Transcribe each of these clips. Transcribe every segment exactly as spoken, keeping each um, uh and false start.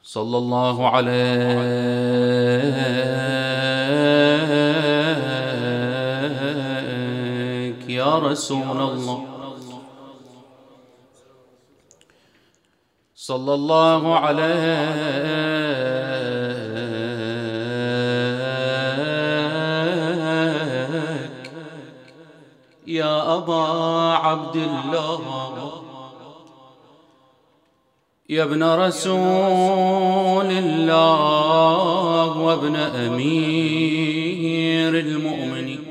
صلى الله عليك يا رسول الله، صلى الله عليك يا أبا عبد الله، يا ابن رسول الله وابن أمير المؤمنين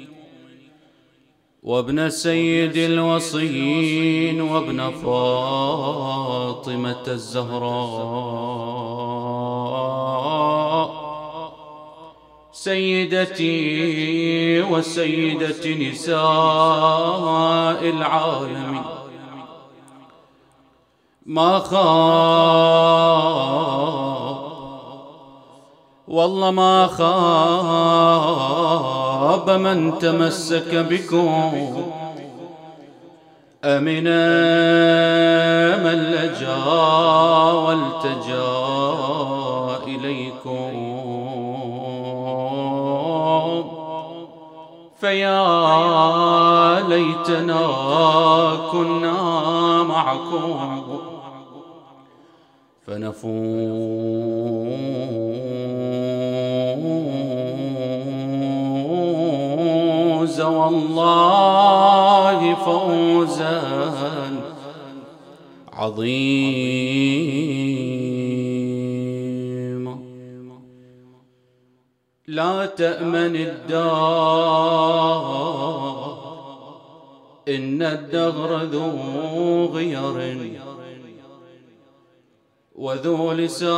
وابن سيد الوصيين وابن فاطمة الزهراء سيدتي وسيدة نساء العالمين. ما خاب والله ما خاب من تمسك بكم، أمنا من لجا والتجا إليكم، فيا ليتنا كنا معكم فنفوز والله فوزا عظيما. لا تأمن الدار إن الدهر ذو غير وذو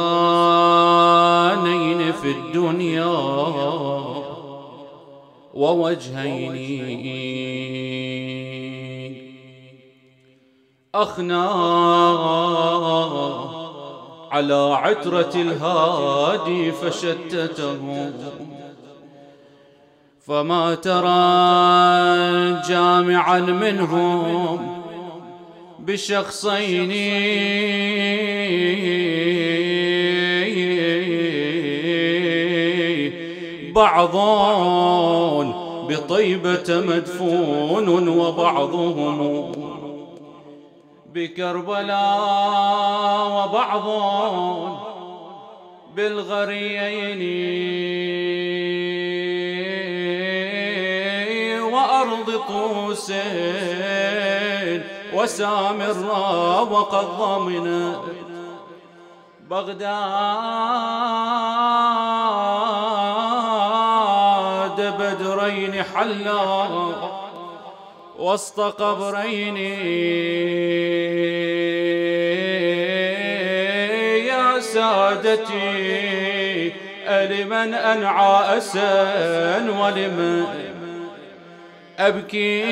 لسانين في الدنيا ووجهين، أخنا على عترة الهادي فشتته، فما ترى جامعا منهم بشخصين بعض بطيبة مدفون وبعضهم بكربلاء وبعض بالغريين وأرض طوس وسامرا، وقد ضمن بغداد بدرين حلا وسط قبرين، يا سادتي ألمن أنعى أسا ولمن أبكي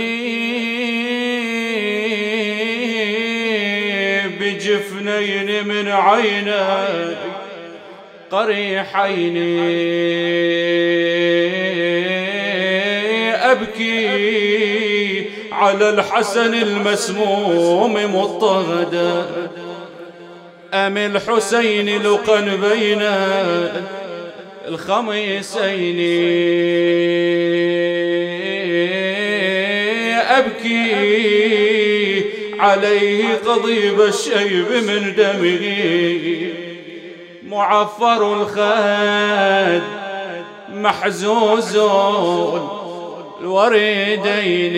بجفنين من عيني قريحين، أبكي على الحسن المسموم مضطهدا أم الحسين لقا بين الخميسين، أبكي عليه قضيب الشيب من دمه معفر الخد محزوز الوريدين،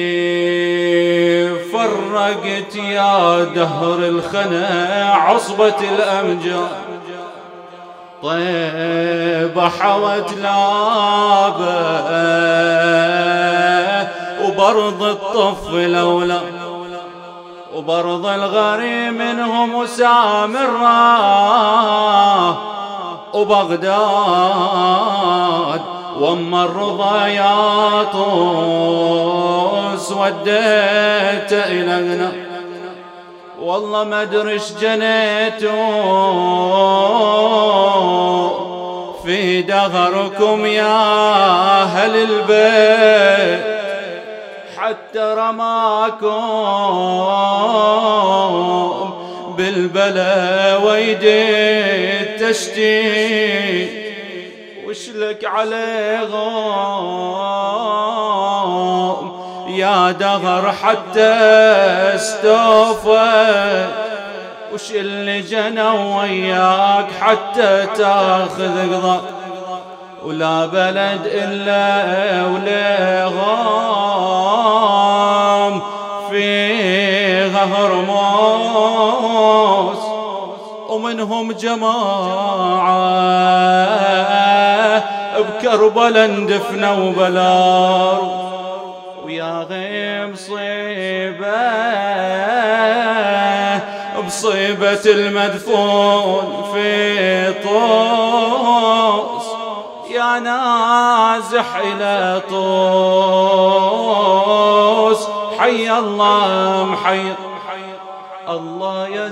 فرقت يا دهر الخنا عصبة الأمجاد، طيب حوت لابه وبرض الطف لولا وبرض الغريم منهم سامرا وبغداد، واما الرضايات سوديت إلى والله ما ادري ايش جنيتوا في دهركم يا اهل البيت، حتى رماكم بالبلا ويدي تشتي وشلك عليه غام يا دهر حتى استوفى وش اللي جنوا وياك حتى تاخذ قضاء ولا بلد إلا ولغام فيها هرموس ومنهم جماعة بكربلا اندفنوا بلار ويا غيم صيبة بصيبة المدفون في طوس يا نازح إلى طوس حي الله محي الله يا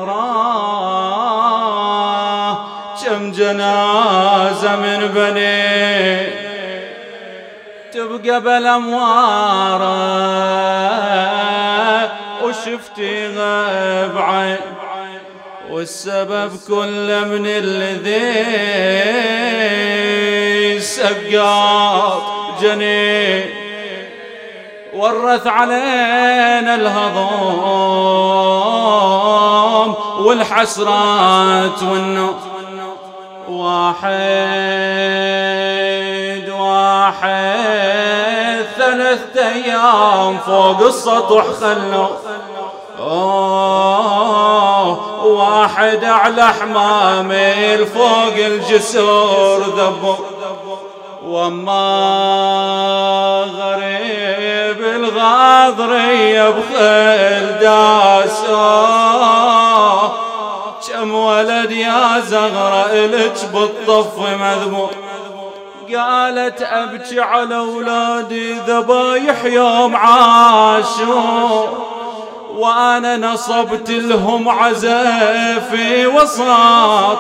زغراء كم جنازة من بني تبقى بالأموارة وشفتي غيب عين والسبب كله من الذي سقاط جنين ورث علينا الهضم والحسرات والنوم واحد واحد ثلاثة أيام فوق السطح خلوا أوه واحد أعلى حمامل فوق الجسور ذبوا وما غريب الغاضرية بخيل داسا كم ولد يا زغرة إلك بالطف مذموم قالت أبكي على أولادي ذبايح يوم عاشور وأنا نصبت لهم عزاء في وسط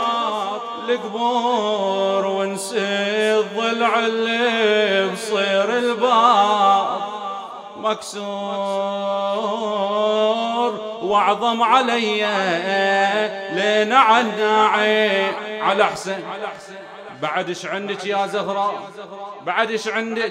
القبور ونسي الضلع اللي بصير الباب مكسور واعظم علي لين عناعي على حسين بعد ايش عندك يا زهراء بعد ايش عندك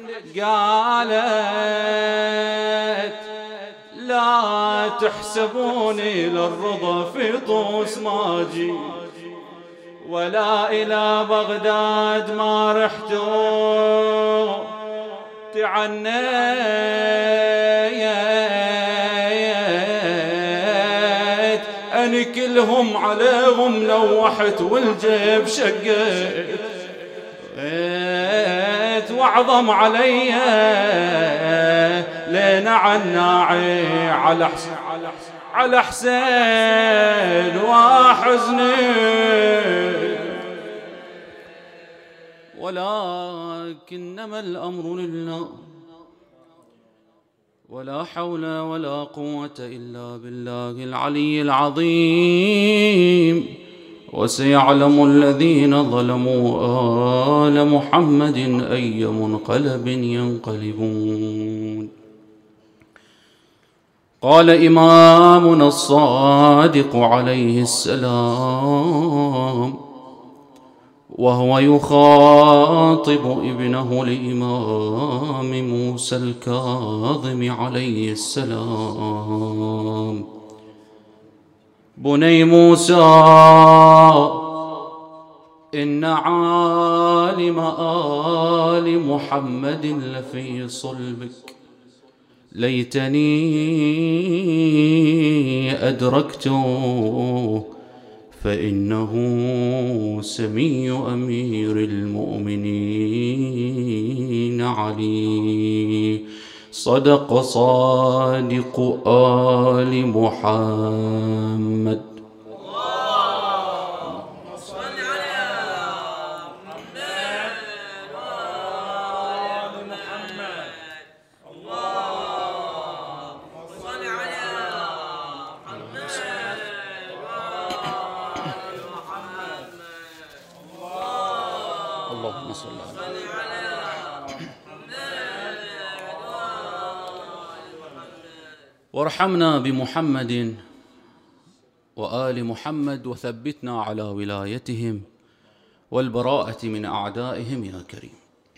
قالت لا تحسبوني للرضا في طوس ما جي ولا إلى بغداد ما رحتوا تعنيت أنا كلهم عليهم لوحت والجيب شقيت واعظم علي لين عناعي على حسين على حسين وحزني ولكنما الأمر لله ولا حول ولا قوة إلا بالله العلي العظيم وسيعلم الذين ظلموا آل محمد أي منقلب ينقلبون. قال إمامنا الصادق عليه السلام وهو يخاطب ابنه الإمام موسى الكاظم عليه السلام: بني موسى إن عالم آل محمد لفي صلبك، ليتني أدركته فإنه سمي أمير المؤمنين علي. صدق صادق آل محمد. اللهم صل على محمد وآل محمد. اللهم صل على محمد وآل محمد. اللهم صل على وارحمنا بمحمد وآل محمد وثبتنا على ولايتهم والبراءة من أعدائهم يا كريم.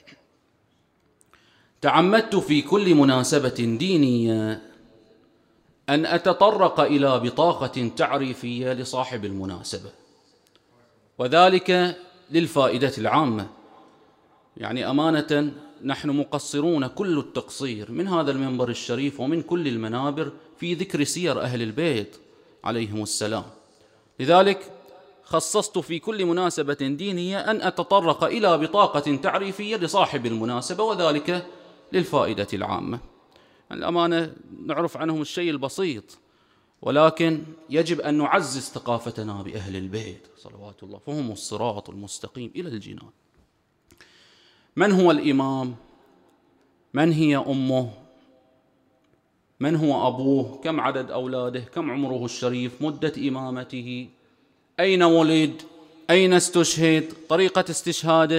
تعمدت في كل مناسبة دينية أن أتطرق إلى بطاقة تعريفية لصاحب المناسبة، وذلك للفائدة العامة. يعني أمانة نحن مقصرون كل التقصير من هذا المنبر الشريف ومن كل المنابر في ذكر سير أهل البيت عليهم السلام. لذلك خصصت في كل مناسبة دينية أن أتطرق إلى بطاقة تعريفية لصاحب المناسبة، وذلك للفائدة العامة. الأمانة نعرف عنهم الشيء البسيط، ولكن يجب أن نعزز ثقافتنا بأهل البيت صلوات الله، فهم الصراط المستقيم إلى الجنان. من هو الإمام؟ من هي أمه؟ من هو أبوه؟ كم عدد أولاده؟ كم عمره الشريف؟ مدة إمامته؟ أين ولد؟ أين استشهد؟ طريقة استشهاده؟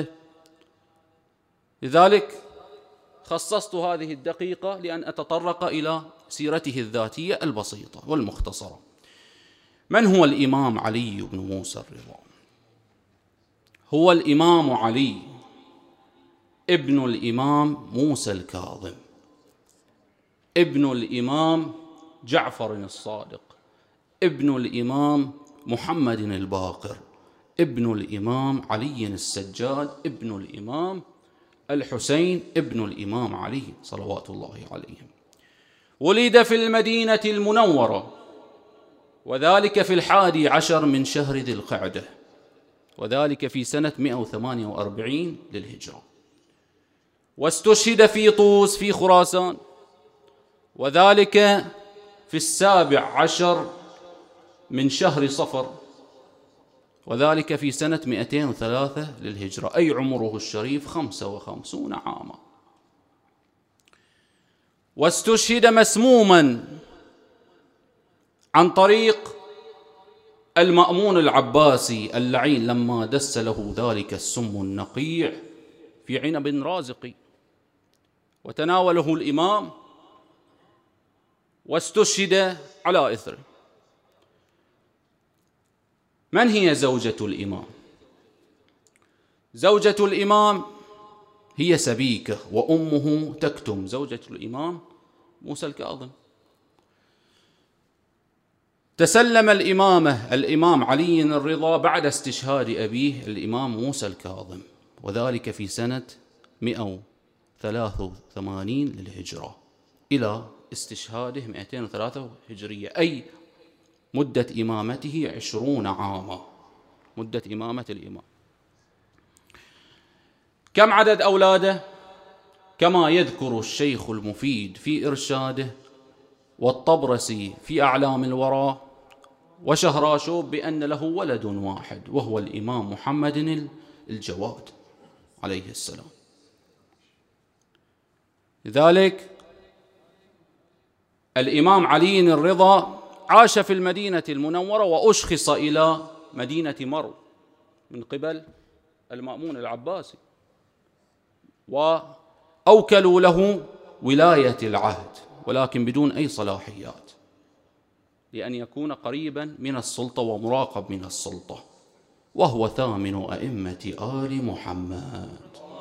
لذلك خصصت هذه الدقيقة لأن أتطرق إلى سيرته الذاتية البسيطة والمختصرة. من هو الإمام علي بن موسى الرضا؟ هو الإمام علي ابن الإمام موسى الكاظم، ابن الإمام جعفر الصادق، ابن الإمام محمد الباقر، ابن الإمام علي السجاد، ابن الإمام الحسين، ابن الإمام علي صلوات الله عليهم. ولد في المدينة المنورة، وذلك في الحادي عشر من شهر ذي القعدة، وذلك في سنة مئة وثمانية وأربعين للهجرة. واستشهد في طوس في خراسان، وذلك في السابع عشر من شهر صفر، وذلك في سنة مئتين وثلاثة للهجرة، أي عمره الشريف خمسة وخمسون عاما. واستشهد مسموما عن طريق المأمون العباسي اللعين لما دس له ذلك السم النقيع في عنب رازقي، وتناوله الإمام واستشهد على إثره. من هي زوجة الإمام؟ زوجة الإمام هي سبيكة، وأمه تكتم، زوجة الإمام موسى الكاظم. تسلم الإمامة الإمام علي الرضا بعد استشهاد أبيه الإمام موسى الكاظم، وذلك في سنة مئة وثلاثة وثمانين للهجرة إلى استشهاده مئتين وثلاثة هجرية، أي مدة إمامته عشرون عاما، مدة إمامة الإمام. كم عدد أولاده؟ كما يذكر الشيخ المفيد في إرشاده، والطبرسي في أعلام الورى، وشهراشوب بأن له ولد واحد، وهو الإمام محمد الجواد عليه السلام. لذلك الإمام علي الرضا عاش في المدينة المنورة، وأشخص إلى مدينة مرو من قبل المأمون العباسي، وأوكلوا له ولاية العهد، ولكن بدون أي صلاحيات، لأن يكون قريبا من السلطة ومراقب من السلطة، وهو ثامن أئمة آل محمد.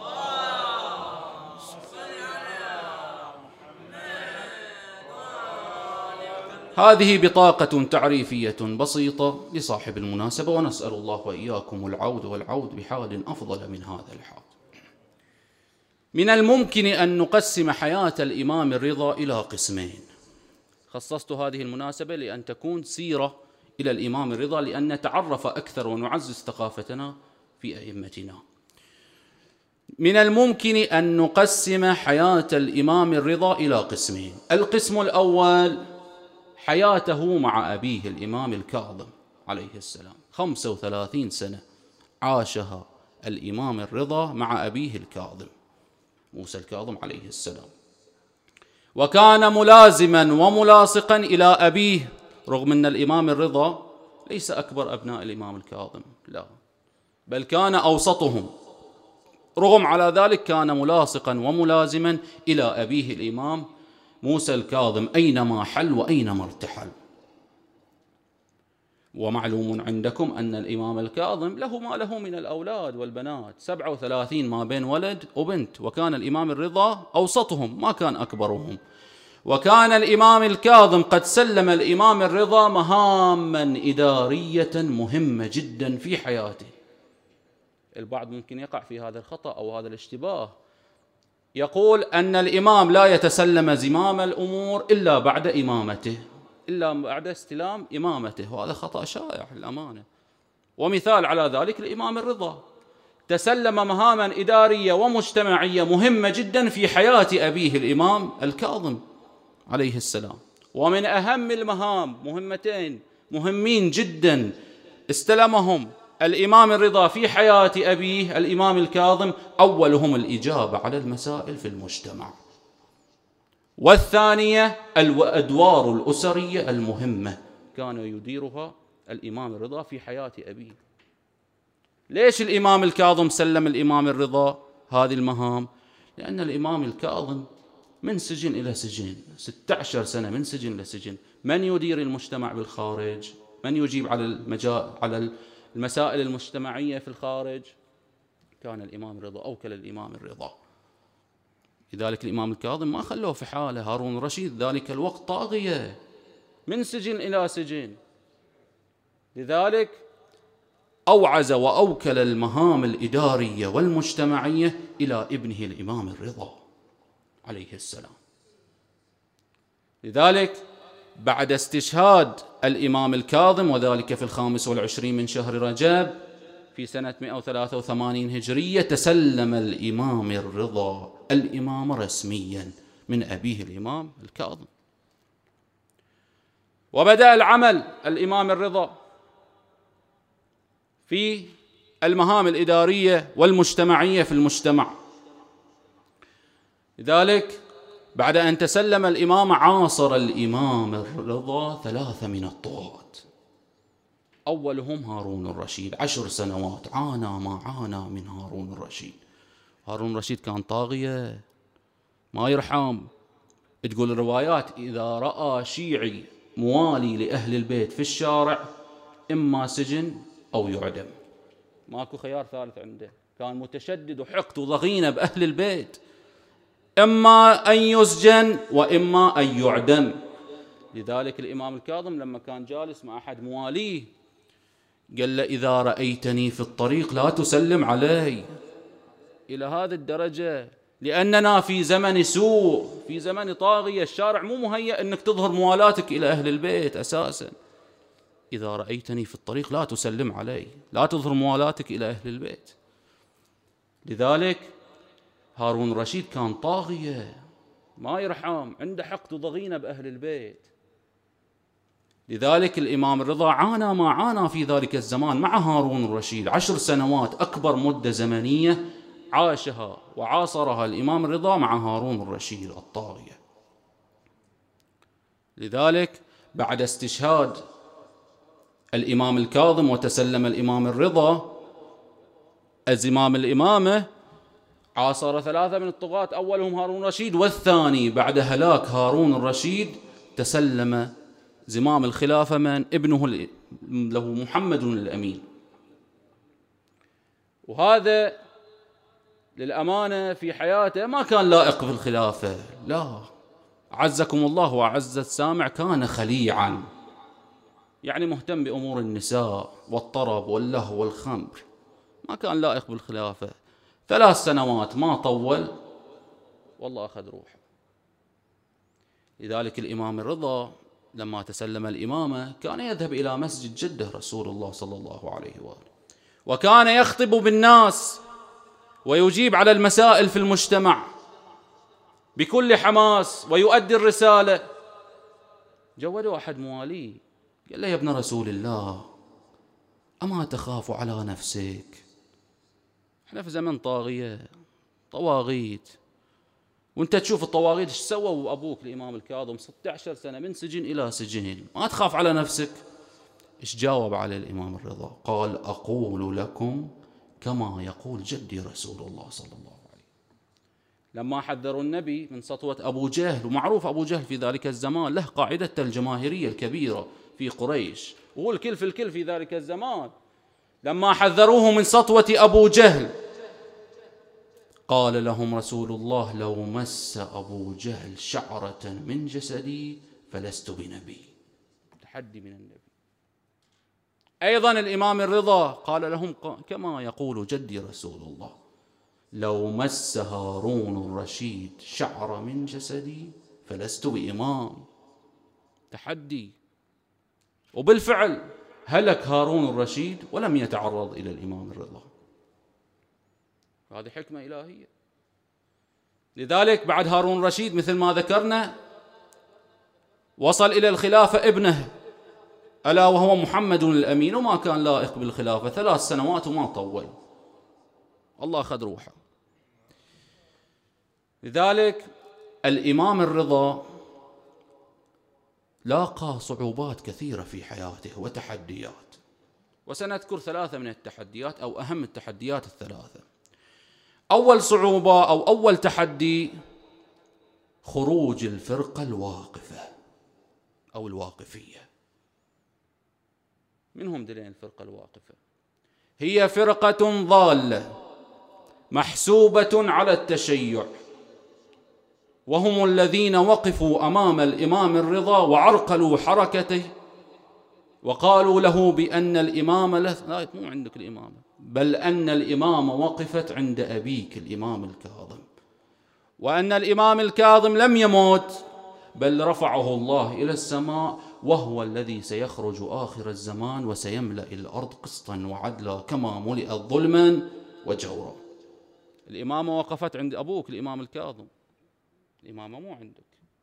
هذه بطاقة تعريفية بسيطة لصاحب المناسبة، ونسأل الله وإياكم العود والعود بحال أفضل من هذا الحال. من الممكن أن نقسم حياة الإمام الرضا إلى قسمين. خصصت هذه المناسبة لأن تكون سيرة إلى الإمام الرضا، لأن نتعرف أكثر ونعزز ثقافتنا في أئمتنا. من الممكن أن نقسم حياة الإمام الرضا إلى قسمين. القسم الأول حياته مع أبيه الإمام الكاظم عليه السلام، خمسة وثلاثين سنة عاشها الإمام الرضا مع أبيه الكاظم موسى الكاظم عليه السلام، وكان ملازما وملاصقا إلى أبيه، رغم أن الإمام الرضا ليس أكبر أبناء الإمام الكاظم، لا، بل كان أوسطهم، رغم على ذلك كان ملاصقا وملازما إلى أبيه الإمام موسى الكاظم أينما حل وأينما ارتحل. ومعلوم عندكم أن الإمام الكاظم له ما له من الأولاد والبنات، سبعة وثلاثين ما بين ولد وبنت، وكان الإمام الرضا أوسطهم ما كان أكبرهم. وكان الإمام الكاظم قد سلم الإمام الرضا مهاما إدارية مهمة جدا في حياته. البعض ممكن يقع في هذا الخطأ أو هذا الاشتباه، يقول أن الإمام لا يتسلم زمام الأمور إلا بعد إمامته، إلا بعد استلام إمامته، وهذا خطأ شائع الأمانة. ومثال على ذلك الإمام الرضا تسلم مهاما إدارية ومجتمعية مهمة جدا في حياة أبيه الإمام الكاظم عليه السلام. ومن أهم المهام مهمتين مهمين جدا استلمهم الإمام الرضا في حياة أبيه الإمام الكاظم، أولهم الإجابة على المسائل في المجتمع، والثانية الأدوار الأسرية المهمة كان يديرها الإمام الرضا في حياة أبيه. ليش الإمام الكاظم سلم الإمام الرضا هذه المهام؟ لأن الإمام الكاظم من سجن إلى سجن، ستة عشر سنة من سجن لسجن، من يدير المجتمع بالخارج؟ من يجيب على المجال على المسائل المجتمعية في الخارج؟ كان الإمام الرضا، أوكل الإمام الرضا. لذلك الإمام الكاظم ما خلوه في حاله. هارون الرشيد ذلك الوقت طاغية من سجن إلى سجن، لذلك أوعز وأوكل المهام الإدارية والمجتمعية إلى ابنه الإمام الرضا عليه السلام. لذلك بعد استشهاد الإمام الكاظم، وذلك في الخامس والعشرين من شهر رجب في سنة مئة وثلاثة وثمانين هجرية، تسلم الإمام الرضا الإمام رسميا من أبيه الإمام الكاظم. وبدأ العمل الإمام الرضا في المهام الإدارية والمجتمعية في المجتمع. لذلك بعد أن تسلم الإمام عاصر الإمام الرضا ثلاثة من الطغاة، أولهم هارون الرشيد. عشر سنوات عانى ما عانى من هارون الرشيد. هارون الرشيد كان طاغية ما يرحم. تقول الروايات إذا رأى شيعي موالي لأهل البيت في الشارع إما سجن أو يعدم، ماكو خيار ثالث عنده. كان متشدد وحقد وضغينة بأهل البيت، إما أن يسجن وإما أن يعدم. لذلك الإمام الكاظم لما كان جالس مع أحد مواليه قال له إذا رأيتني في الطريق لا تسلم علي. إلى هذه الدرجة، لأننا في زمن سوء، في زمن طاغية، الشارع مو مهيأ أنك تظهر موالاتك إلى أهل البيت أساسا. إذا رأيتني في الطريق لا تسلم علي، لا تظهر موالاتك إلى أهل البيت. لذلك هارون الرشيد كان طاغية ما يرحم، عنده حقد وضغينة بأهل البيت. لذلك الإمام الرضا عانى ما عانى في ذلك الزمان مع هارون الرشيد. عشر سنوات أكبر مدة زمنية عاشها وعاصرها الإمام الرضا مع هارون الرشيد الطاغية. لذلك بعد استشهاد الإمام الكاظم وتسلم الإمام الرضا زمام الإمامة، عاصر ثلاثة من الطغاة، أولهم هارون الرشيد، والثاني بعد هلاك هارون الرشيد تسلم زمام الخلافة من ابنه له محمد الأمين. وهذا للأمانة في حياته ما كان لائق في الخلافة، لا، عزكم الله وعز السامع، كان خليعا، يعني مهتم بأمور النساء والطرب واللهو والخمر، ما كان لائق بالخلافة. ثلاث سنوات ما طول والله أخذ روحه. لذلك الإمام الرضا لما تسلم الإمامة كان يذهب إلى مسجد جده رسول الله صلى الله عليه وآله، وكان يخطب بالناس ويجيب على المسائل في المجتمع بكل حماس ويؤدي الرسالة. جودوا أحد مواليه قال له يا ابن رسول الله أما تخاف على نفسك؟ احنا في زمن طاغية، طواغيت، وانت تشوف الطواغيت ايش سووا ابوك الامام الكاظم ستة عشر سنة من سجن الى سجن، ما تخاف على نفسك؟ ايش جاوب على الامام الرضا؟ قال اقول لكم كما يقول جدي رسول الله صلى الله عليه وسلم. لما حذروا النبي من سطوة ابو جهل، ومعروف ابو جهل في ذلك الزمان له قاعدته الجماهيرية الكبيرة في قريش، وهو الكل في الكل في ذلك الزمان. لما حذروه من سطوة أبو جهل قال لهم رسول الله: لو مس أبو جهل شعرة من جسدي فلست بنبي. تحدي من النبي. أيضا الإمام الرضا قال لهم كما يقول جدي رسول الله: لو مس هارون الرشيد شعر من جسدي فلست بإمام. تحدي. وبالفعل هلك هارون الرشيد ولم يتعرض إلى الإمام الرضا. هذه حكمة إلهية. لذلك بعد هارون الرشيد مثل ما ذكرنا وصل إلى الخلافة ابنه ألا وهو محمد الأمين، وما كان لائق بالخلافة، ثلاث سنوات وما طول، الله أخذ روحه. لذلك الإمام الرضا لاقى صعوبات كثيرة في حياته وتحديات، وسنذكر ثلاثة من التحديات أو أهم التحديات الثلاثة. أول صعوبة أو أول تحدي خروج الفرقة الواقفة أو الواقفية. من هم دلين الفرقة الواقفة؟ هي فرقة ضالة محسوبة على التشيع، وهم الذين وقفوا أمام الإمام الرضا وعرقلوا حركته وقالوا له بأن الإمامة لا مو عندك الإمامة، بل أن الإمامة وقفت عند أبيك الإمام الكاظم، وأن الإمام الكاظم لم يموت بل رفعه الله إلى السماء، وهو الذي سيخرج آخر الزمان وسيملأ الأرض قسطا وعدلا كما ملئت ظلما وجورا. الإمامة وقفت عند أبوك الإمام الكاظم، الإمامة مو عندك.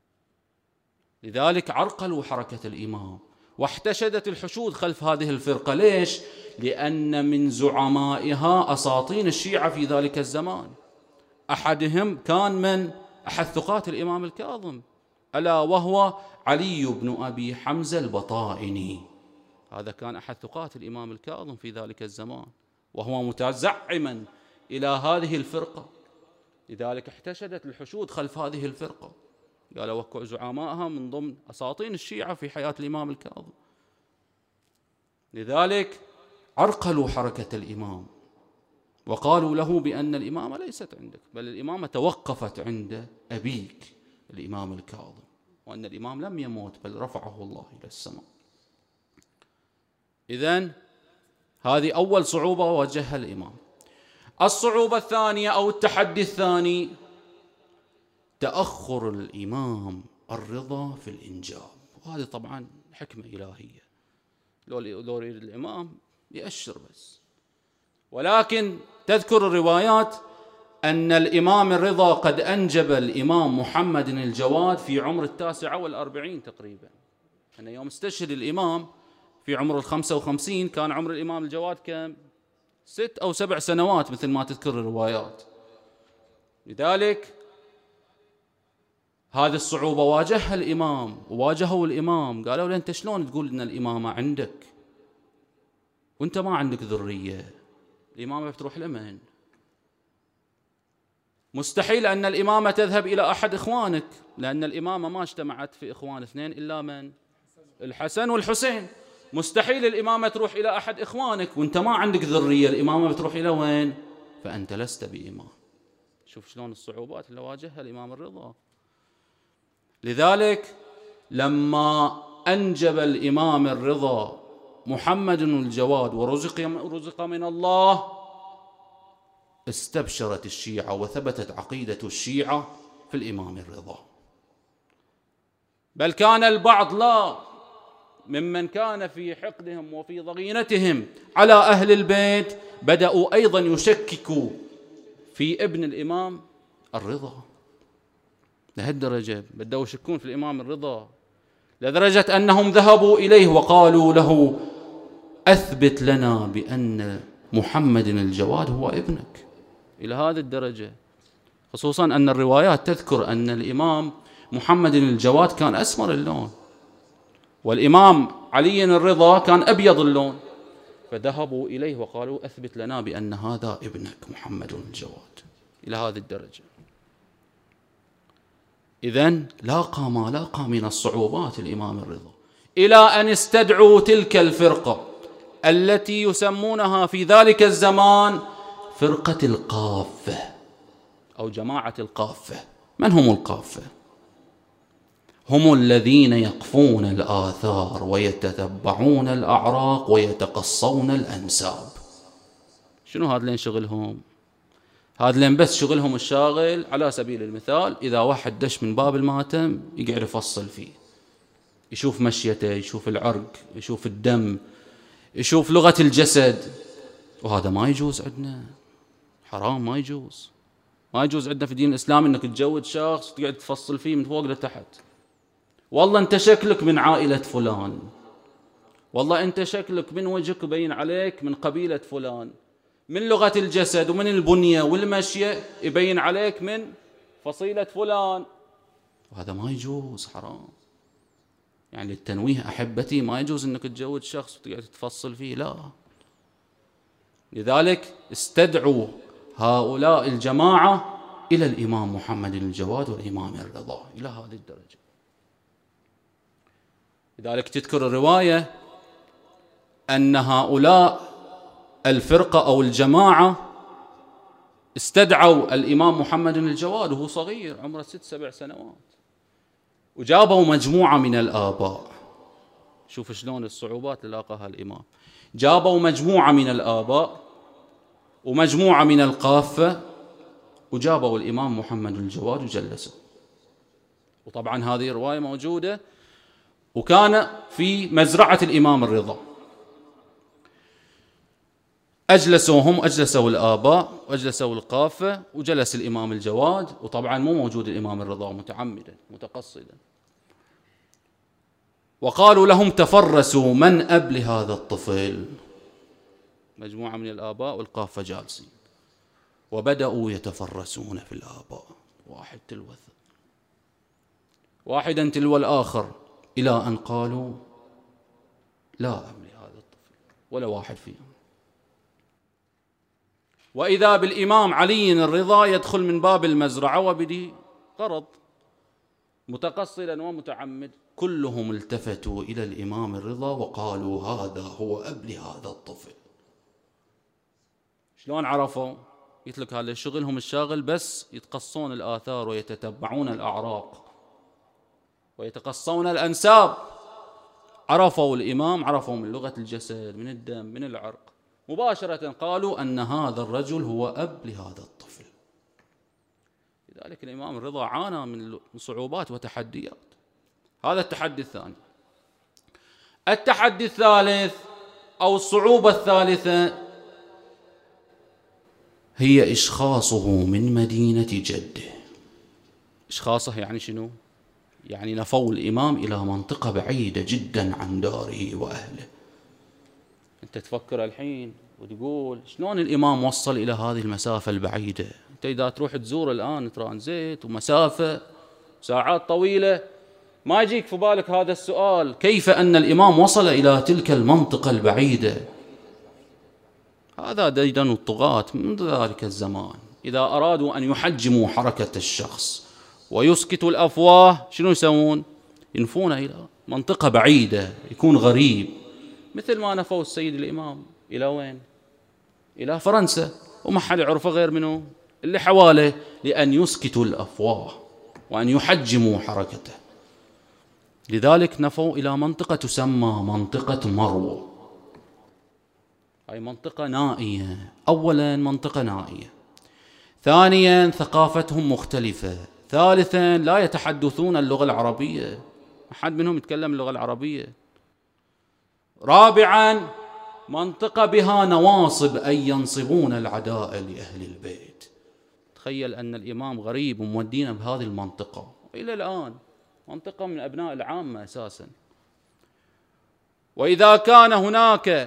لذلك عرقلوا حركة الإمام واحتشدت الحشود خلف هذه الفرقة. ليش؟ لأن من زعمائها أساطين الشيعة في ذلك الزمان. أحدهم كان من أحد ثقات الإمام الكاظم ألا وهو علي بن أبي حمزة البطائني. هذا كان أحد ثقات الإمام الكاظم في ذلك الزمان، وهو متزعما إلى هذه الفرقة. لذلك احتشدت الحشود خلف هذه الفرقة، قالوا وكو زعمائها من ضمن أساطين الشيعة في حياة الإمام الكاظم. لذلك عرقلوا حركة الإمام وقالوا له بأن الإمامة ليست عندك، بل الإمامة توقفت عند أبيك الإمام الكاظم، وأن الإمام لم يموت بل رفعه الله إلى السماء. إذن هذه أول صعوبة واجهها الإمام. الصعوبة الثانية أو التحدي الثاني تأخر الإمام الرضا في الإنجاب، وهذه طبعا حكمة إلهية، لو يريد الإمام يأشر بس. ولكن تذكر الروايات أن الإمام الرضا قد أنجب الإمام محمد الجواد في عمر التاسعة والأربعين تقريبا. أن يوم استشهد الإمام في عمر الخمسة وخمسين كان عمر الإمام الجواد كم؟ ست أو سبع سنوات مثل ما تذكر الروايات. لذلك هذه الصعوبة واجهها الإمام وواجهوا الإمام، قالوا له أنت شلون تقول أن الإمامة عندك وأنت ما عندك ذرية؟ الإمامة بتروح لمن؟ مستحيل أن الإمامة تذهب إلى أحد إخوانك، لأن الإمامة ما اجتمعت في إخوان اثنين إلا من؟ الحسن والحسين. مستحيل الإمامة تروح إلى أحد إخوانك وأنت ما عندك ذرية، الإمامة بتروح إلى وين؟ فأنت لست بإمام. شوف شلون الصعوبات اللي واجهها الإمام الرضا. لذلك لما أنجب الإمام الرضا محمد الجواد ورزق رزق من الله استبشرت الشيعة وثبتت عقيدة الشيعة في الإمام الرضا. بل كان البعض لا ممن كان في حقدهم وفي ضغينتهم على أهل البيت بدأوا أيضا يشككوا في ابن الإمام الرضا. لهالدرجة بدأوا يشكون في الإمام الرضا، لدرجة أنهم ذهبوا إليه وقالوا له أثبت لنا بأن محمد الجواد هو ابنك. إلى هذه الدرجة، خصوصا أن الروايات تذكر أن الإمام محمد الجواد كان أسمر اللون والإمام علي الرضا كان أبيض اللون، فذهبوا إليه وقالوا أثبت لنا بأن هذا ابنك محمد الجواد. إلى هذه الدرجة. إذن لاقى ما لاقى من الصعوبات الإمام الرضا. إلى أن استدعوا تلك الفرقة التي يسمونها في ذلك الزمان فرقة القافة أو جماعة القافة. من هم القافة؟ هم الذين يقفون الآثار ويتتبعون الأعراق ويتقصون الأنساب. شنو هذا لين شغلهم؟ هذا لين بس شغلهم الشاغل. على سبيل المثال إذا واحد دش من باب الماتم يقعد يفصل فيه، يشوف مشيته، يشوف العرق، يشوف الدم، يشوف لغة الجسد، وهذا ما يجوز عندنا، حرام، ما يجوز. ما يجوز عندنا في الدين الإسلامي أنك تجود شخص وتقعد تفصل فيه من فوق لتحت. والله أنت شكلك من عائلة فلان، والله أنت شكلك من وجهك يبين عليك من قبيلة فلان، من لغة الجسد ومن البنية والمشية يبين عليك من فصيلة فلان، وهذا ما يجوز، حرام. يعني التنويه أحبتي، ما يجوز أنك تجود شخص وتقعد تفصل فيه، لا. لذلك استدعوا هؤلاء الجماعة إلى الإمام محمد الجواد والإمام الرضا إلى هذه الدرجة. لذلك تذكر الرواية أن هؤلاء الفرقة أو الجماعة استدعوا الإمام محمد الجواد وهو صغير عمره ست سبع سنوات، وجابوا مجموعة من الآباء. شوف شلون الصعوبات اللي لاقاها الإمام. جابوا مجموعة من الآباء ومجموعة من القافة، وجابوا الإمام محمد الجواد وجلسوا. وطبعا هذه الرواية موجودة، وكان في مزرعة الإمام الرضا. أجلسوهم، أجلسوا الآباء وأجلسوا القافة وجلس الإمام الجواد، وطبعا مو موجود الإمام الرضا متعمدا متقصدا. وقالوا لهم تفرسوا من أب لهذا الطفل. مجموعة من الآباء والقافة جالسين، وبدأوا يتفرسون في الآباء، واحد تلو واحدا تلو الآخر، إلى أن قالوا لا أب لهذا الطفل ولا واحد فيهم. وإذا بالإمام علي الرضا يدخل من باب المزرعة وبدي غرض متقصدا ومتعمد. كلهم التفتوا إلى الإمام الرضا وقالوا هذا هو أب لهذا الطفل. شلون عرفوا؟ قلت لك هذا شغلهم الشاغل بس يتقصون الآثار ويتتبعون الأعراق ويتقصون الأنساب. عرفوا الإمام، عرفوا من لغة الجسد، من الدم، من العرق، مباشرة قالوا أن هذا الرجل هو أب لهذا الطفل. لذلك الإمام الرضا عانى من صعوبات وتحديات. هذا التحدي الثاني. التحدي الثالث أو الصعوبة الثالثة هي إشخاصه من مدينة جده. إشخاصه يعني شنو؟ يعني نفوا الإمام إلى منطقة بعيدة جدا عن داره وأهله. أنت تفكر الحين وتقول شلون الإمام وصل إلى هذه المسافة البعيدة؟ أنت إذا تروح تزور الآن ترانزيت ومسافة ساعات طويلة، ما يجيك في بالك هذا السؤال، كيف أن الإمام وصل إلى تلك المنطقة البعيدة؟ هذا ديدن الطغاة منذ ذلك الزمان. إذا أرادوا أن يحجموا حركة الشخص ويسكتوا الأفواه، شنو يسوون؟ ينفون إلى منطقة بعيدة، يكون غريب، مثل ما نفوا السيد الإمام إلى وين؟ إلى فرنسا، وما حد يعرفه غير منه اللي حواله، لأن يسكتوا الأفواه وأن يحجموا حركته. لذلك نفوا إلى منطقة تسمى منطقة مرو. هاي منطقة نائية. أولا منطقة نائية، ثانيا ثقافتهم مختلفة، ثالثا لا يتحدثون اللغة العربية، أحد منهم يتكلم اللغة العربية، رابعا منطقة بها نواصب أي ينصبون العداء لأهل البيت. تخيل أن الإمام غريب ومودينا بهذه المنطقة، إلى الآن منطقة من أبناء العامة أساسا. وإذا كان هناك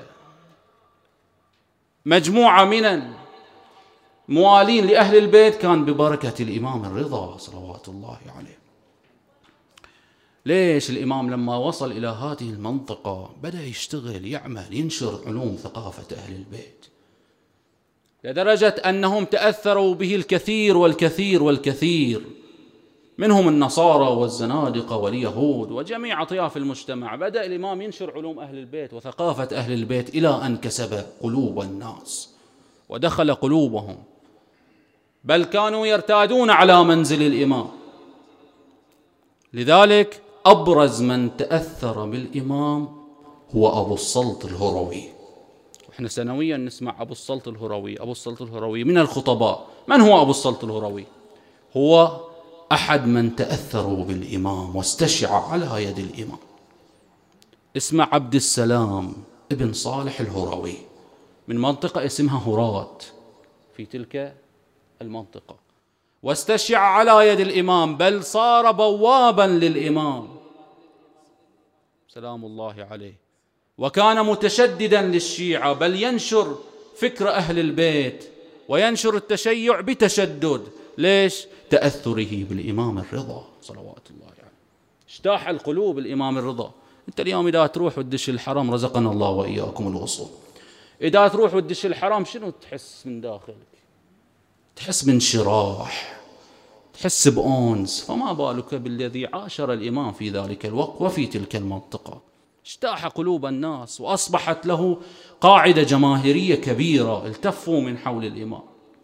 مجموعة من الموالين لأهل البيت كان ببركة الإمام الرضا صلوات الله عليه. ليش الإمام لما وصل إلى هذه المنطقة بدأ يشتغل، يعمل، ينشر علوم ثقافة أهل البيت، لدرجة أنهم تأثروا به الكثير والكثير والكثير، منهم النصارى والزنادقة واليهود وجميع أطياف المجتمع. بدأ الإمام ينشر علوم أهل البيت وثقافة أهل البيت إلى أن كسب قلوب الناس ودخل قلوبهم، بل كانوا يرتادون على منزل الإمام. لذلك أبرز من تأثر بالإمام هو أبو السلط الهروي. وإحنا سنويا نسمع أبو السلط الهروي أبو السلط الهروي من الخطباء. من هو أبو السلط الهروي؟ هو أحد من تأثروا بالإمام واستشع على يد الإمام. اسمه عبد السلام ابن صالح الهروي من منطقة اسمها هرات في تلك المنطقة، واستشع على يد الإمام، بل صار بوابا للإمام سلام الله عليه، وكان متشددا للشيعة، بل ينشر فكر أهل البيت وينشر التشيع بتشدد. ليش؟ تأثره بالإمام الرضا صلوات الله عليه. يعني اجتاح القلوب الإمام الرضا. أنت اليوم إذا تروح وتدش الحرم، رزقنا الله وإياكم الوصول، إذا تروح وتدش الحرم شنو تحس من داخلك؟ تحس بانشراح، تحس بأنس. فما بالك بالذي عاشر الإمام في ذلك الوقت وفي تلك المنطقة. اجتاح قلوب الناس وأصبحت له قاعدة جماهيرية كبيرة، التفوا من حول الإمام.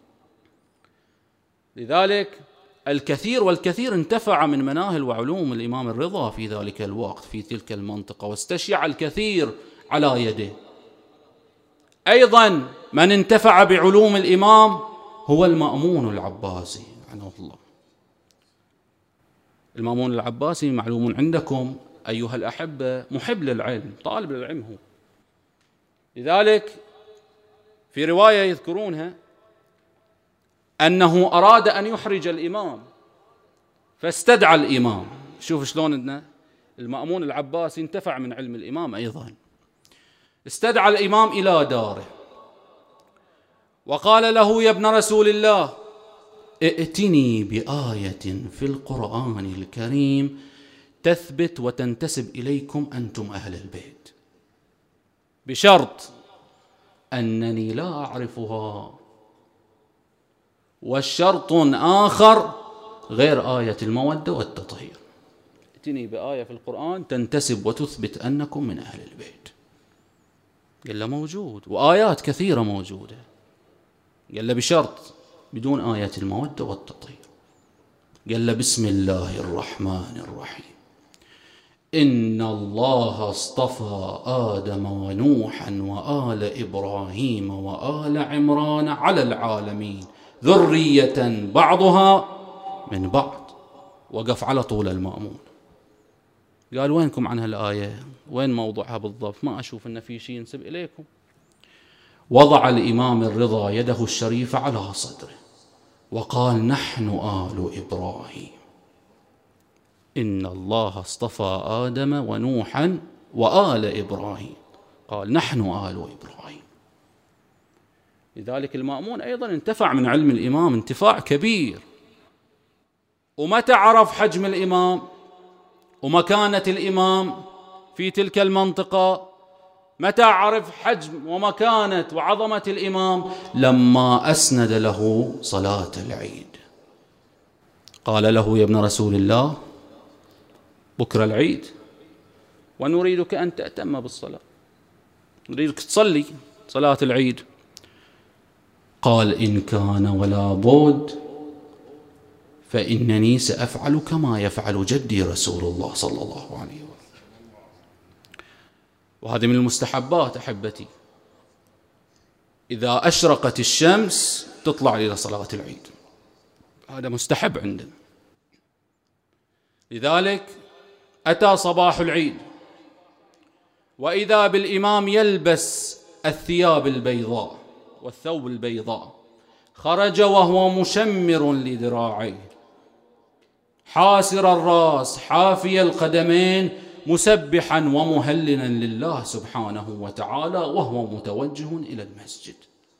لذلك الكثير والكثير انتفع من مناهل وعلوم الإمام الرضا في ذلك الوقت في تلك المنطقة، واستشيع الكثير على يده. أيضا من انتفع بعلوم الإمام هو المأمون العباسي رحمه الله. المأمون العباسي معلوم عندكم أيها الأحبة محب للعلم، طالب للعلم هو. لذلك في رواية يذكرونها أنه أراد أن يحرج الإمام فاستدعى الإمام. شوف شلون إن المأمون العباسي انتفع من علم الإمام أيضا. استدعى الإمام إلى داره وقال له: يا ابن رسول الله، ائتني بآية في القرآن الكريم تثبت وتنتسب إليكم أنتم أهل البيت، بشرط أنني لا أعرفها، والشرط آخر غير آية المودة والتطهير. ائتني بآية في القرآن تنتسب وتثبت أنكم من أهل البيت. قال له موجود، وآيات كثيرة موجودة. قال له بشرط بدون آية المودة والتطهير. قال له: بسم الله الرحمن الرحيم، إن الله اصطفى آدم ونوحا وآل إبراهيم وآل عمران على العالمين ذرية بعضها من بعض. وقف على طول المأمون، قال: وينكم عن هالآية؟ وين موضوعها بالضبط؟ ما أشوف أن في شيء ينسب إليكم. وضع الإمام الرضا يده الشريفة على صدره وقال: نحن آل إبراهيم، إن الله اصطفى آدم ونوحا وآل إبراهيم. قال: نحن آل إبراهيم. لذلك المأمون أيضا انتفع من علم الإمام انتفاع كبير. ومتى عرف حجم الإمام ومكانة الإمام في تلك المنطقة؟ متى عرف حجم ومكانة وعظمة الإمام؟ لما أسند له صلاة العيد. قال له: يا ابن رسول الله، بكرة العيد ونريدك أن تأتم بالصلاة، نريدك تصلي صلاة العيد. قال: إن كان ولا بد فإنني سأفعل كما يفعل جدي رسول الله صلى الله عليه وسلم. وهذه من المستحبات أحبتي، إذا أشرقت الشمس تطلع إلى صلاة العيد، هذا مستحب عندنا. لذلك أتى صباح العيد وإذا بالإمام يلبس الثياب البيضاء والثوب البيضاء، خرج وهو مشمر لذراعيه، حاسر الرأس، حافي القدمين، مسبحا ومهللا لله سبحانه وتعالى، وهو متوجه إلى المسجد.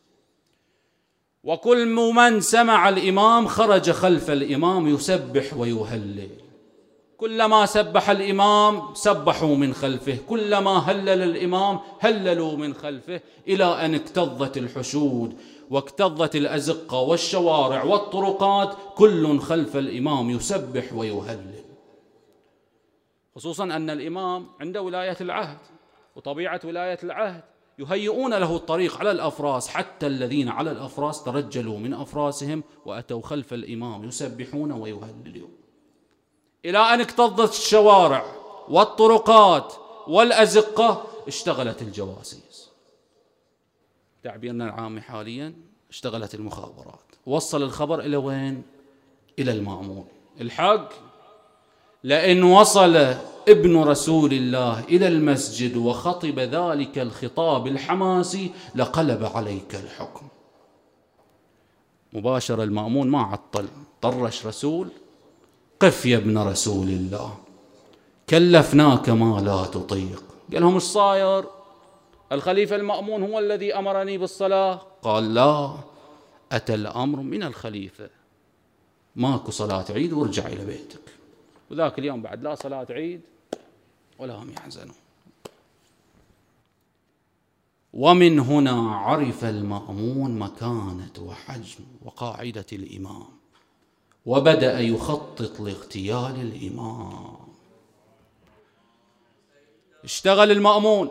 وكل من سمع الإمام خرج خلف الإمام يسبح ويهلل، كلما سبح الإمام سبحوا من خلفه، كلما هلل الإمام هللوا من خلفه، إلى أن اكتظت الحشود واكتظت الأزقة والشوارع والطرقات كل خلف الإمام يسبح ويهلل. خصوصا أن الإمام عند ولاية العهد، وطبيعة ولاية العهد يهيئون له الطريق على الأفراس، حتى الذين على الأفراس ترجلوا من أفراسهم وأتوا خلف الإمام يسبحون ويهللون، إلى أن اكتظت الشوارع والطرقات والأزقة، اشتغلت الجواسيس. تعبيرنا العام حاليا اشتغلت المخابرات، وصل الخبر إلى وين؟ إلى المأمون. الحق لئن وصل ابن رسول الله إلى المسجد وخطب ذلك الخطاب الحماسي لقلب عليك الحكم. مباشر المأمون ما عطل، طرش رسول: قف يا ابن رسول الله، كلفناك ما لا تطيق. قال لهم: ايش صاير؟ الخليفة المأمون هو الذي أمرني بالصلاة. قال: لا، أتى الأمر من الخليفة، ماكو صلاة عيد وارجع إلى بيتك. وذاك اليوم بعد لا صلاة عيد ولا هم يحزنون. ومن هنا عرف المأمون مكانة وحجم وقاعدة الإمام، وبدأ يخطط لاغتيال الإمام. اشتغل المأمون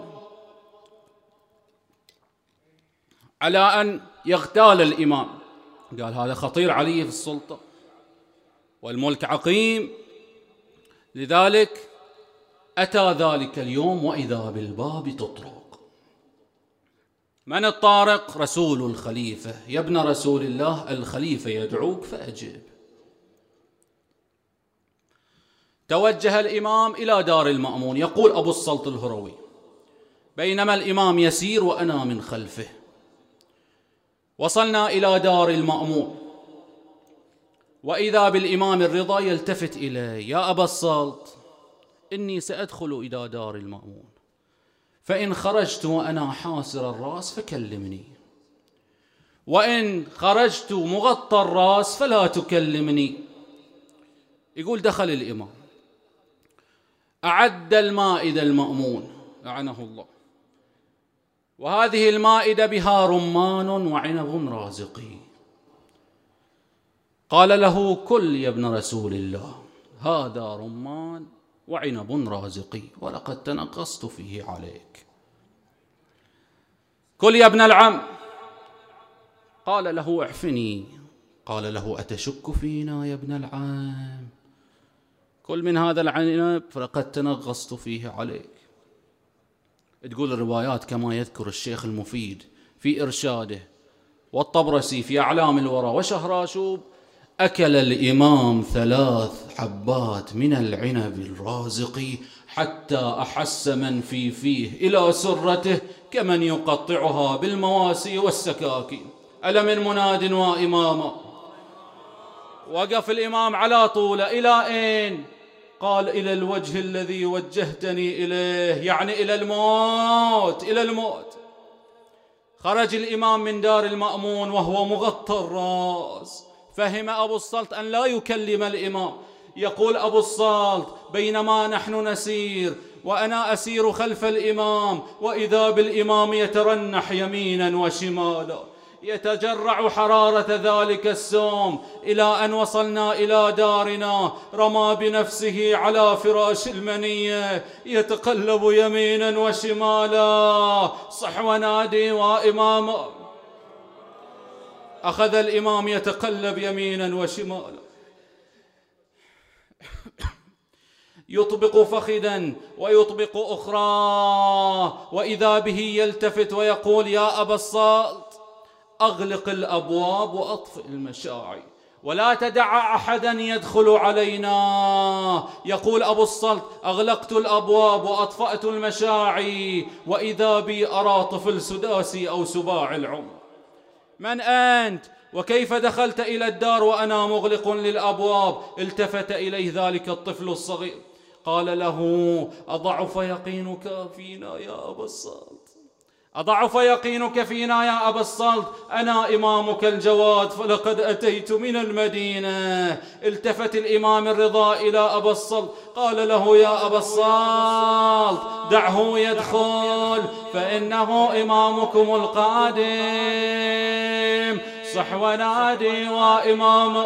على أن يغتال الإمام، قال: هذا خطير علي في السلطة والملك عقيم. لذلك أتى ذلك اليوم وإذا بالباب تطرق. من الطارق؟ رسول الخليفة: يا ابن رسول الله، الخليفة يدعوك فأجب. توجه الإمام إلى دار المأمون. يقول أبو السلط الهروي: بينما الإمام يسير وأنا من خلفه، وصلنا إلى دار المأمون، وإذا بالإمام الرضا يلتفت إلي: يا أبا السلط، إني سأدخل إلى دار المأمون، فإن خرجت وأنا حاسر الرأس فكلمني، وإن خرجت مغطى الرأس فلا تكلمني. يقول: دخل الإمام، أعد المائدة المأمون لعنه الله، وهذه المائدة بها رمان وعنب رازقي. قال له: كل يا ابن رسول الله، هذا رمان وعنب رازقي، ولقد تنقصت فيه عليك. كل يا ابن العم. قال له: اعفني. قال له: أتشك فينا يا ابن العم؟ كل من هذا العنب فلقد تنغصت فيه عليك. تقول الروايات كما يذكر الشيخ المفيد في إرشاده، والطبرسي في أعلام الورى، وشهراشوب: أكل الإمام ثلاث حبات من العنب الرازق حتى أحس من في فيه إلى سرته كمن يقطعها بالمواسي والسكاكين. ألا من مناد وإماما. وقف الإمام على طوله: إلى أين؟ قال: إلى الوجه الذي وجهتني إليه، يعني إلى الموت، إلى الموت. خرج الإمام من دار المأمون وهو مغطى الرأس. فهم أبو السلط أن لا يكلم الإمام. يقول أبو السلط: بينما نحن نسير وأنا أسير خلف الإمام، وإذا بالإمام يترنح يمينا وشمالا، يتجرع حرارة ذلك السوم، إلى أن وصلنا إلى دارنا رمى بنفسه على فراش المنية يتقلب يمينا وشمالا. صح ونادي وإماما. أخذ الإمام يتقلب يمينا وشمالا، يطبق فخذا ويطبق أخرى، وإذا به يلتفت ويقول: يا أبا السلط، أغلق الأبواب وأطفئ المشاعل، ولا تدع أحدا يدخل علينا. يقول أبو السلط: أغلقت الأبواب وأطفأت المشاعل، وإذا بي أرى طفل سداسي أو سباع العمر. من أنت؟ وكيف دخلت إلى الدار وأنا مغلق للأبواب؟ التفت إليه ذلك الطفل الصغير، قال له: أضعف يقينك فينا يا أبا السلط، أضعف يقينك فينا يا أبا الصلت؟ أنا إمامك الجواد فلقد أتيت من المدينة. التفت الإمام الرضا إلى أبا الصلت قال له يا أبا الصلت دعه يدخل فإنه إمامكم القادم. صح ونادي وإمام.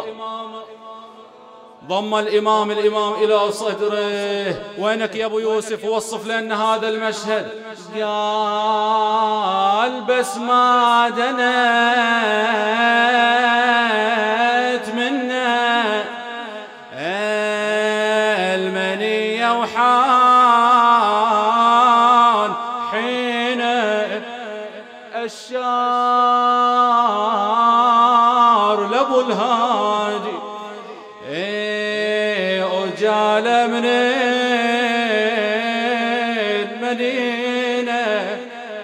ضم الإمام الإمام إلى صدره. وينك يا أبو يوسف؟ وصف لنا هذا المشهد. قال بس ما دنت منا المنية وحان حين الشار لأبو الهادي وجال من المدينة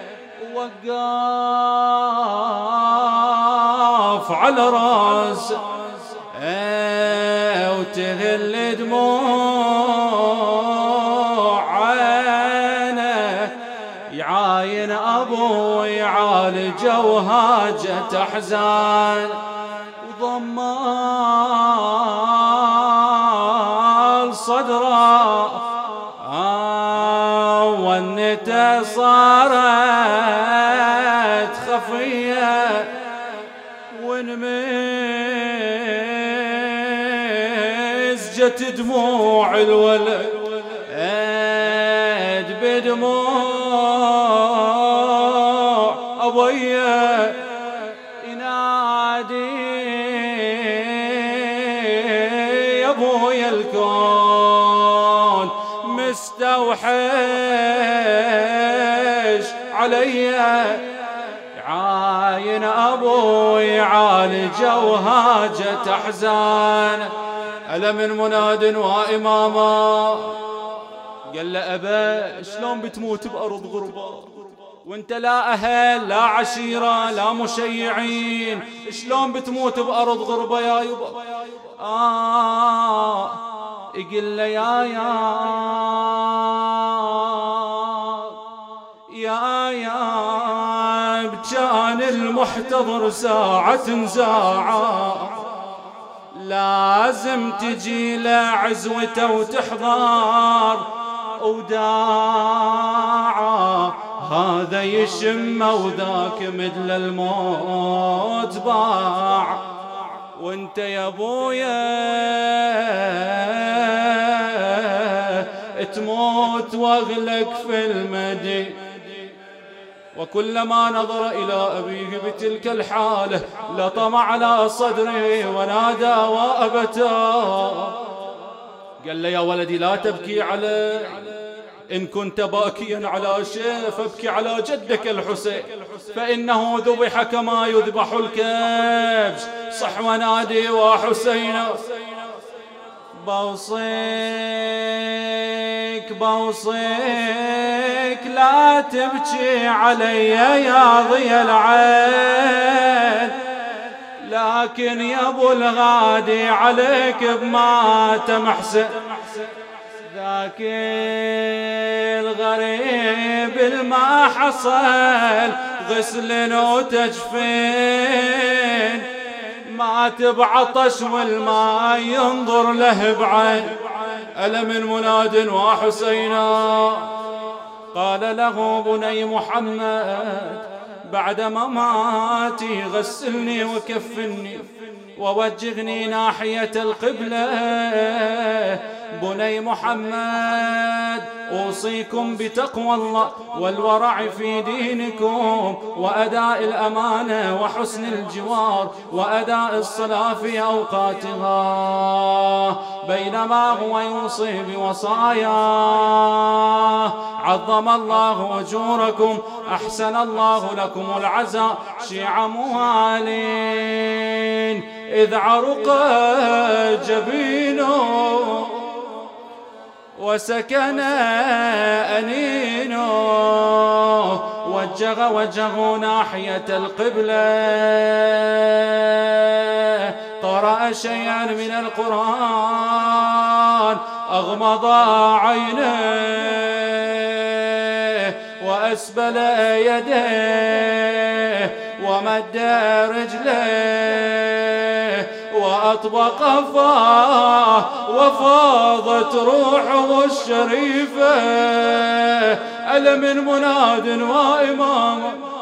وقاف على راسه وتهل دموع عينه يعاين أبو يعالجه وهاجة أحزان وضمال صدره آه والنته صارت خفية ونمزجت دموع الولد بدموع أبويا ينادي يا ابويا الكون مستوحش علي عاين ابوي يعالجه وهاجة احزان. ألا من مناد وإماما قال له أبا شلون بتموت بأرض غربة وانت لا أهل لا عشيرة لا مشيعين؟ شلون بتموت بأرض غربة يا يبا؟ آه يقول له يا يا يا يا كان المحتضر ساعة ساعة لازم تجي لعزوته وتحضر وداعة هذا يشم وذاك مثل الموت باع وانت يا ابويا تموت واغلق في المدي. وكلما نظر إلى أبيه بتلك الحالة لطم على صدره ونادى وأبتاه. قال له يا ولدي لا تبكي على إن كنت باكيا على شيء فابكي على جدك الحسين فإنه ذبح كما يذبح الكبش. صح ونادي وحسين بوصيك بوصيك لا تبكي علي يا ضي العين لكن يا ابو الغادي عليك بما تمحسن ذاك الغريب الما حصل غسل وتجفين مات بعطش والماء ينظر له بعين. ألا من مناد وحسينا قال له بني محمد بعد مماتي غسلني وكفني ووجهني ناحية القبلة. بني محمد أوصيكم بتقوى الله والورع في دينكم وأداء الأمانة وحسن الجوار وأداء الصلاة في أوقاتها. بينما هو يوصي بوصاياه عظم الله أجوركم أحسن الله لكم العزاء شيع موالين إذ عرق جبينه وسكن أنينه وجه وجهه ناحية القبلة قرأ شيئا من القرآن أغمض عينيه وأسبل يديه ومد رجليه وأطبق فاه وفاضت روحه الشريفة. ألا من مناد وإمام،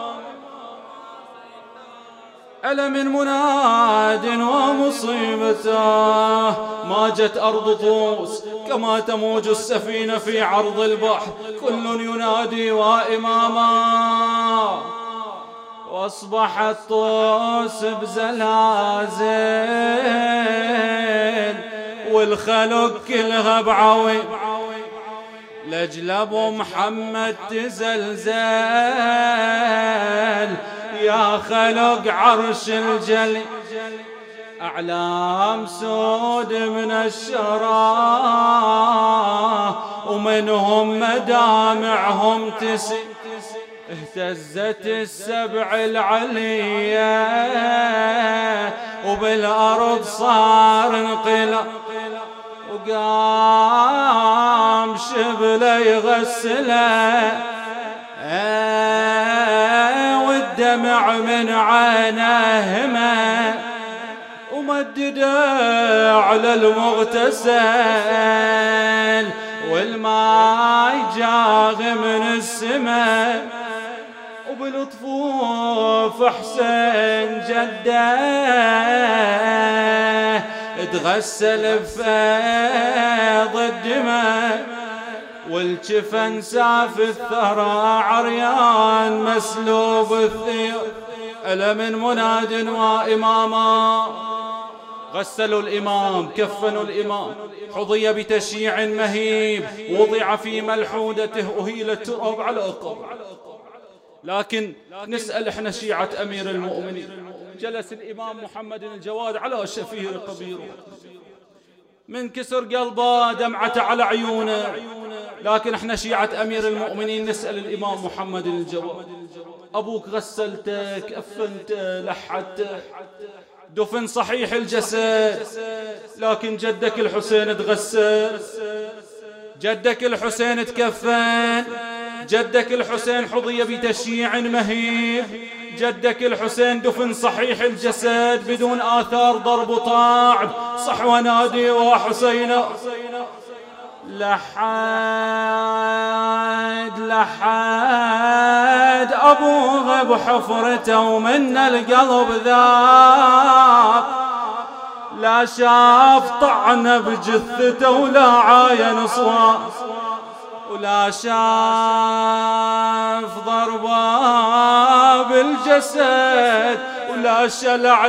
ألا من مناد ومصيبته. ماجت أرض طوس كما تموج السفينة في عرض البحر، كل ينادي وإماما. وأصبحت طوس بزلازل والخلق كلها بعوي، لأجل أبو محمد تزلزل. يا خلق عرش الجلي أعلام سود من الشرى، ومنهم مدامعهم تسي. اهتزت السبع العلية وبالأرض صار انقلاب، وقام شبله يغسله والدمع من عينه ما، ومدده على المغتسل والماء جاغ من السماء. وبالطفوف حسين جده تغسل بفيض الدماء، والجفن ساف الثرى عريان مسلوب الثياب. ألا من مناد وإماما. غسلوا الإمام، كفنوا الإمام، حظي بتشييع مهيب، وضع في ملحودته، أهيل التراب على قبره. لكن نسأل احنا شيعة أمير المؤمنين، جلس الإمام محمد الجواد على شفير قبيره، من كسر قلبه دمعة على عيونه. لكن احنا شيعة أمير المؤمنين نسأل الإمام محمد الجواد، أبوك غسلته، كفنته، لحدته، دفن صحيح الجسد، لكن جدك الحسين تغسل، جدك الحسين تكفن، جدك الحسين حظي بتشييع مهيب، جدك الحسين دفن صحيح الجسد بدون آثار ضرب وطاعن. صح ونادي وحسينا. لحد لحد أبوه بحفرته ومن القلب ذاب، لا شاف طعنه بجثته ولا عاين صواب، ولا شاف ضربه بالجسد ولا شلع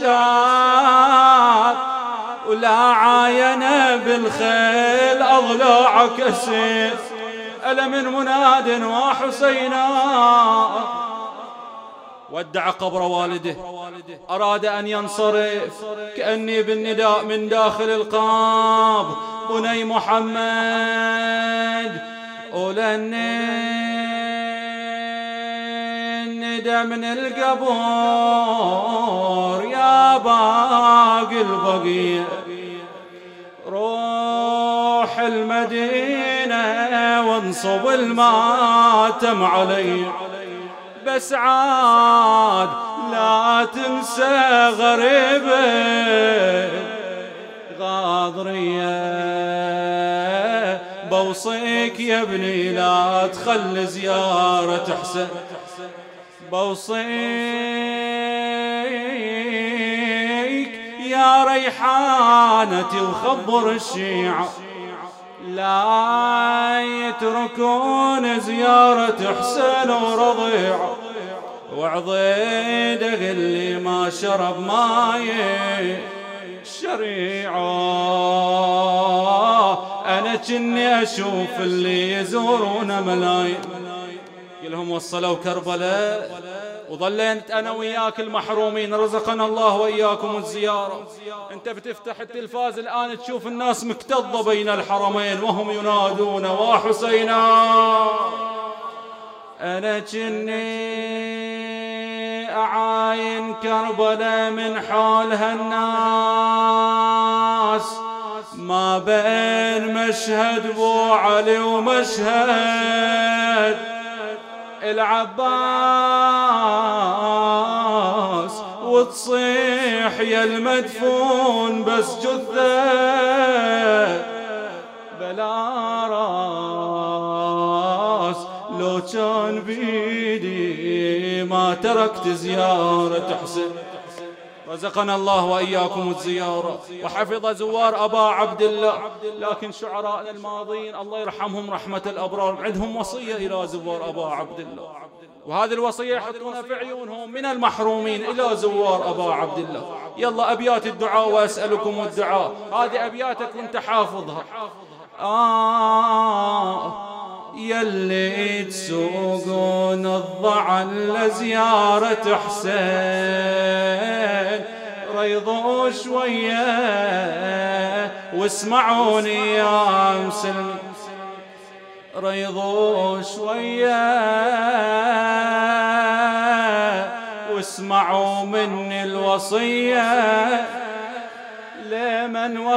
نشاط، ولا عاين بالخيل أضلاع كسيف. ألا من مناد وحسينا. ودع قبر والده، أراد أن ينصرف كأني بالنداء من داخل القاب، بني محمد أولني الندى من القبور يا باقي البقية، روح المدينة وانصب الماتم علي، بس عاد لا تنسى غريبة غاضرية، بوصيك يا ابني لا تخلي زيارة حسين، بوصيك يا ريحانتي وخبر الشيعة لا يتركون زيارة حسين ورضيعه، وعضيده اللي ما شرب ماي الشريعة. أنا كني أشوف اللي يزورون ملايين، كلهم وصلوا كربلاء وظليت أنا وياك المحرومين، رزقنا الله وإياكم الزيارة. أنت بتفتح التلفاز الآن تشوف الناس مكتظة بين الحرمين وهم ينادون وحسينا. أنا كني أعاين كربلاء من حولها الناس، ما بين مشهد بو علي ومشهد العباس وتصيح يا المدفون بس جثة بلا راس، لو كان بيدي ما تركت زيارة حسين. رزقنا الله وإياكم الزيارة وحفظ زوار أبا عبد الله. لكن شعراءنا الماضين الله يرحمهم رحمة الأبرار عندهم وصية إلى زوار أبا عبد الله، وهذه الوصية يحطونها في عيونهم من المحرومين إلى زوار أبا عبد الله. يلا أبيات الدعاء وأسألكم الدعاء، هذه أبياتك وانت حافظها. آه يلي تسوقون الضعن لزيارة حسين، ريضوا شوية واسمعوني يا مسلم، ريضوا شوية واسمعوا مني الوصية، لمن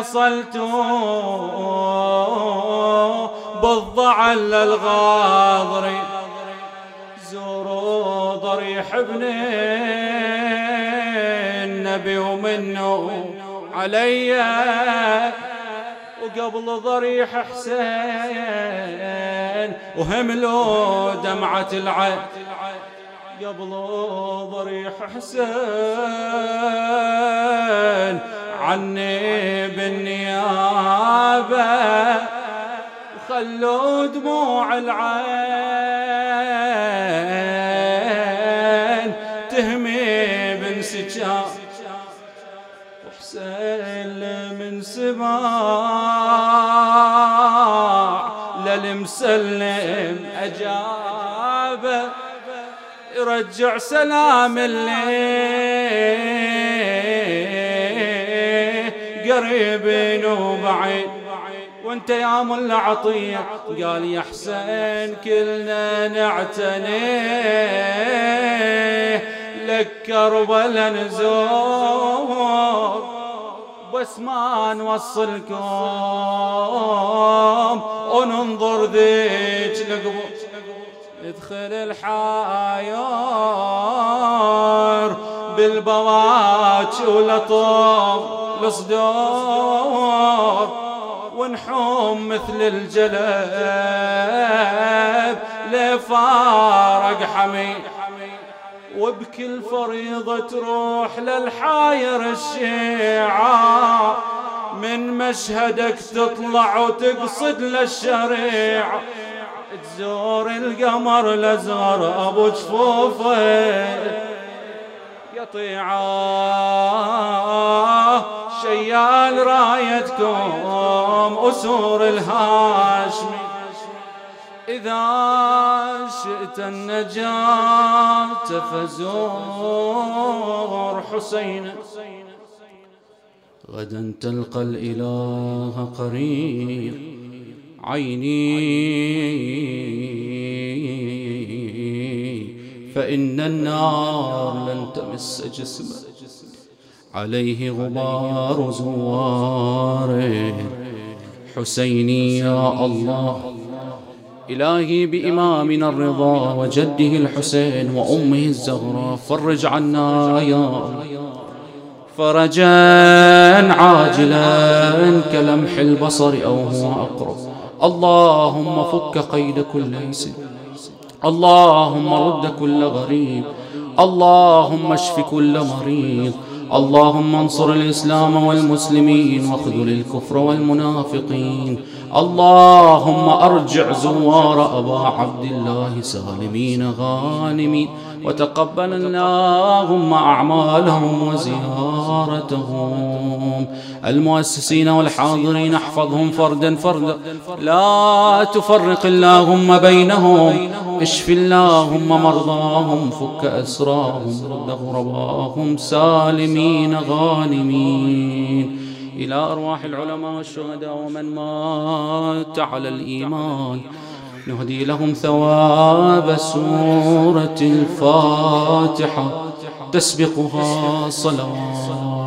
وصلتوا بالضعن للغاضري، زوروا ضريح ابن النبي ومنه علي، وقبل ضريح حسين وهملوا دمعة العين، قبل ضريح حسين عني بالنيابة، وخلوا دموع العين تهمي بن سجان، وحسين من سماع للمسلم أجابه، يرجع سلام اللي قريب وبعيد. وانت يا ملا عطية قال يا حسين كلنا نعتني لك كربلا نزور، بس ما نوصلكم وننظر ذيك القبور، ادخل الحاير بالبواج ولطم الصدور، ونحوم مثل الجلب لفارق حمي، وبكل فريضة تروح للحاير الشيعة، من مشهدك تطلع وتقصد للشريعة، تزور القمر الأزهر أبو جفوفه يطيعه، شيال رايتكم أسور الهاشمي، إذا شئت النجاة فزور حسين، غدا تلقى الإله قريب عيني، فإن النار لن تمس جسمه عليه غبار زواره. حسيني يا الله، إلهي بإمامنا الرضا وجده الحسين وأمه الزهراء، فرج عنا يا الله فرجا عاجلا كلمح البصر أو هو أقرب. اللهم فك قيد كل اسم، اللهم رد كل غريب، اللهم اشف كل مريض، اللهم انصر الإسلام والمسلمين واخذل الكفر والمنافقين، اللهم أرجع زوار أبا عبد الله سالمين غانمين، وتقبل اللهم أعمالهم وزيارتهم. المؤسسين والحاضرين احفظهم فردا فردا، لا تفرق اللهم بينهم، اشف اللهم مرضاهم، فك أسراهم، رد غرباهم سالمين غانمين. إلى أرواح العلماء والشهداء ومن مات على الإيمان نهدي لهم ثواب سورة الفاتحة تسبقها صلوات.